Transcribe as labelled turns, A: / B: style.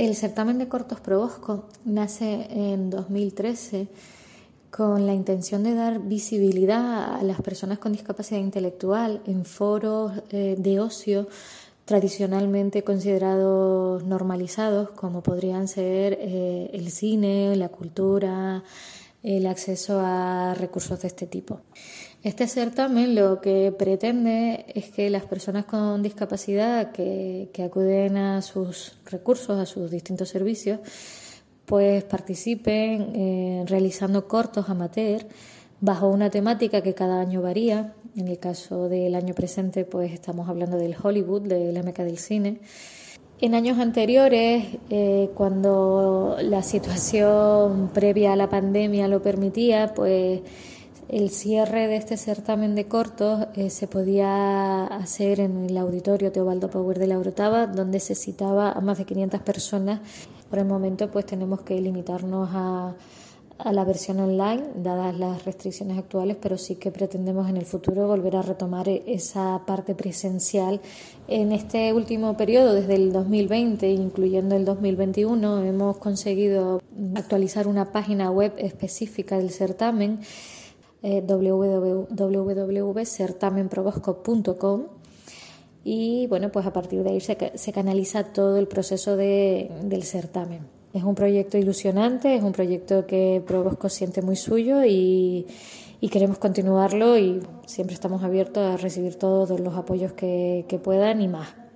A: El certamen de cortos Pro Bosco nace en 2013 con la intención de dar visibilidad a las personas con discapacidad intelectual en foros de ocio tradicionalmente considerados normalizados, como podrían ser el cine, la cultura, el acceso a recursos de este tipo. Este certamen lo que pretende es que las personas con discapacidad que acuden a sus recursos, a sus distintos servicios, pues participen realizando cortos amateur bajo una temática que cada año varía. En el caso del año presente, pues estamos hablando del Hollywood, de la meca del cine. En años anteriores, cuando la situación previa a la pandemia lo permitía, pues el cierre de este certamen de cortos se podía hacer en el auditorio Teobaldo Power de la Orotava, donde se citaba a más de 500 personas. Por el momento, pues tenemos que limitarnos a la versión online, dadas las restricciones actuales, pero sí que pretendemos en el futuro volver a retomar esa parte presencial. En este último periodo, desde el 2020, incluyendo el 2021, hemos conseguido actualizar una página web específica del certamen, www.certamenprobosco.com, y bueno, pues a partir de ahí se canaliza todo el proceso del certamen. Es un proyecto ilusionante, es un proyecto que Pro Bosco siente muy suyo y queremos continuarlo, y siempre estamos abiertos a recibir todos los apoyos que puedan y más.